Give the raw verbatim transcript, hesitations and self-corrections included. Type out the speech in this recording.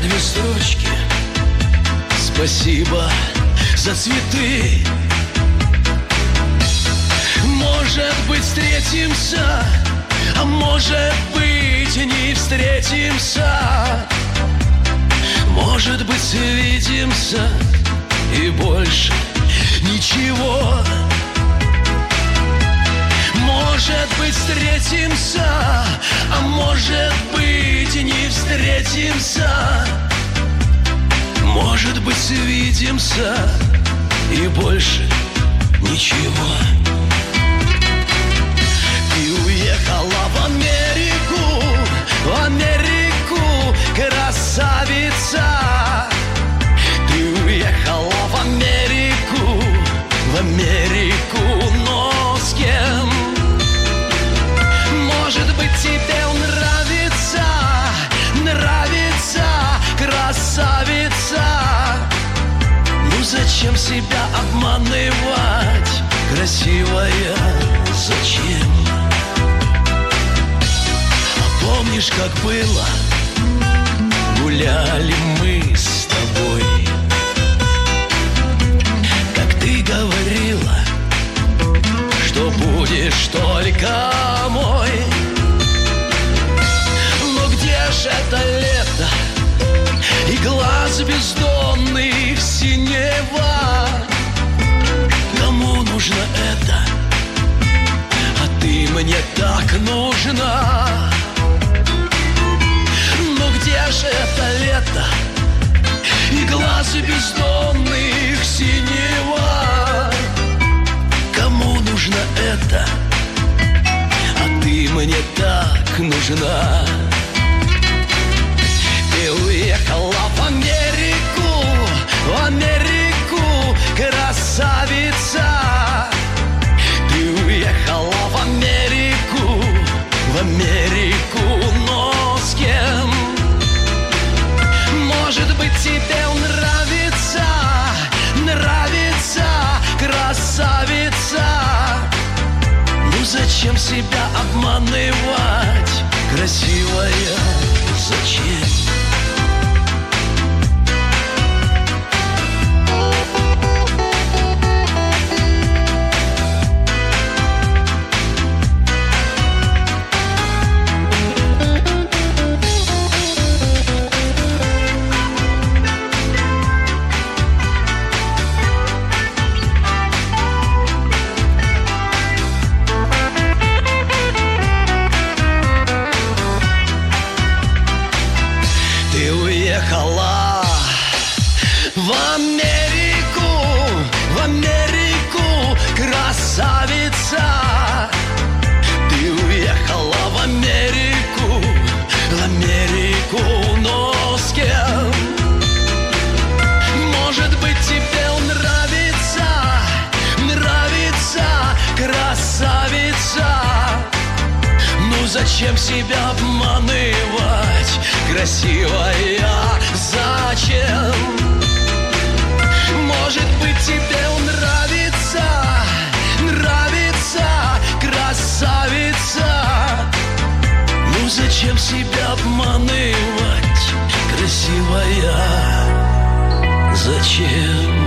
две строчки. Спасибо за цветы. Может быть, встретимся, а может быть, не встретимся. Может быть, свидимся и больше ничего. Может быть, встретимся, а может быть, не встретимся. Может быть, свидимся и больше ничего. Ты уехала в Америку, в Америку, красавица. Ты уехала в Америку, в Америку, но с кем? Может быть, тебе нравится, нравится красавица. Ну зачем себя обманывать, красивая, зачем? А помнишь, как было? Гуляли мы с тобой, как ты говорила, что будешь только мой. Но где же это лето и глаз бездонных синева? Кому нужно это? А ты мне так нужна. Но где же это лето и глаз бездонных синева? Кому нужно это? А ты мне так нужна. Ты уехала в Америку, в Америку, красавица. Ты уехала в Америку, в Америку, но с кем? Может быть, тебе нравится, нравится красавица. Ну зачем себя обманывать, красивая, зачем? В Америку, в Америку, красавица. Ты уехала в Америку, в Америку, но с кем? Может быть, тебе нравится, нравится красавица. Ну зачем себя обманывать, красивая, зачем? Может быть, тебе нравится, нравится красавица. Ну зачем себя обманывать, красивая, зачем?